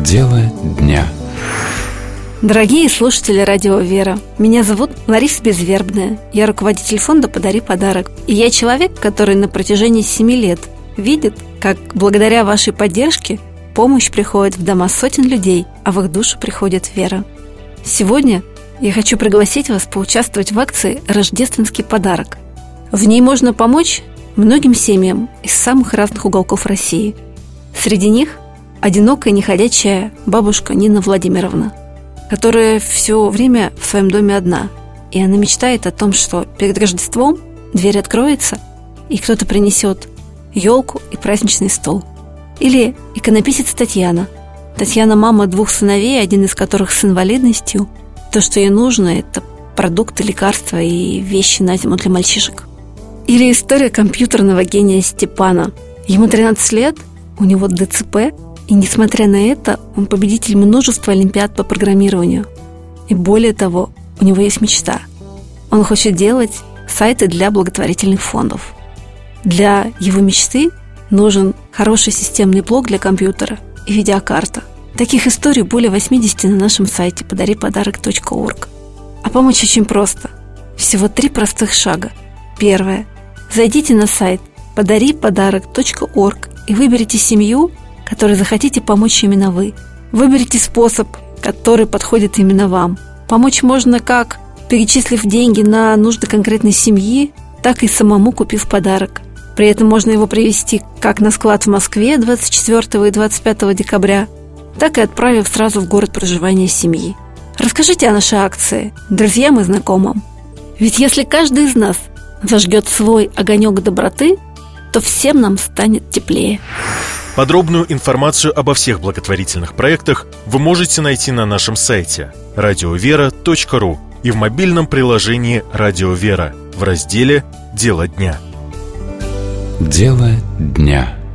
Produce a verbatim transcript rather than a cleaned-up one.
Дело дня. Дорогие слушатели Радио Вера, меня зовут Лариса Безвербная. Я руководитель фонда «Подари подарок». И я человек, который на протяжении семи лет видит, как благодаря вашей поддержке помощь приходит в дома сотен людей, а в их душу приходит вера. Сегодня я хочу пригласить вас поучаствовать в акции «Рождественский подарок». В ней можно помочь многим семьям из самых разных уголков России. Среди них одинокая неходячая бабушка Нина Владимировна, которая все время в своем доме одна. И она мечтает о том, что перед Рождеством дверь откроется, и кто-то принесет елку и праздничный стол. Или иконописец Татьяна. Татьяна – мама двух сыновей, один из которых с инвалидностью. То, что ей нужно – это продукты, лекарства и вещи на зиму для мальчишек. Или история компьютерного гения Степана. Ему тринадцать лет, у него дэ цэ пэ, и несмотря на это, он победитель множества олимпиад по программированию. И более того, у него есть мечта. Он хочет делать сайты для благотворительных фондов. Для его мечты нужен хороший системный блок для компьютера и видеокарта. Таких историй более восьмидесяти на нашем сайте подари подарок точка орг. А помочь очень просто. Всего три простых шага. Первое. Зайдите на сайт подари подарок точка орг и выберите семью, которой захотите помочь именно вы. Выберите способ, который подходит именно вам. Помочь можно как перечислив деньги на нужды конкретной семьи, так и самому купив подарок. При этом можно его привезти как на склад в Москве двадцать четвёртого и двадцать пятого декабря, так и отправив сразу в город проживания семьи. Расскажите о нашей акции друзьям и знакомым. Ведь если каждый из нас зажгет свой огонек доброты, то всем нам станет теплее. Подробную информацию обо всех благотворительных проектах вы можете найти на нашем сайте радиовера точка ру и в мобильном приложении «Радио Вера» в разделе «Дело дня». Дело дня.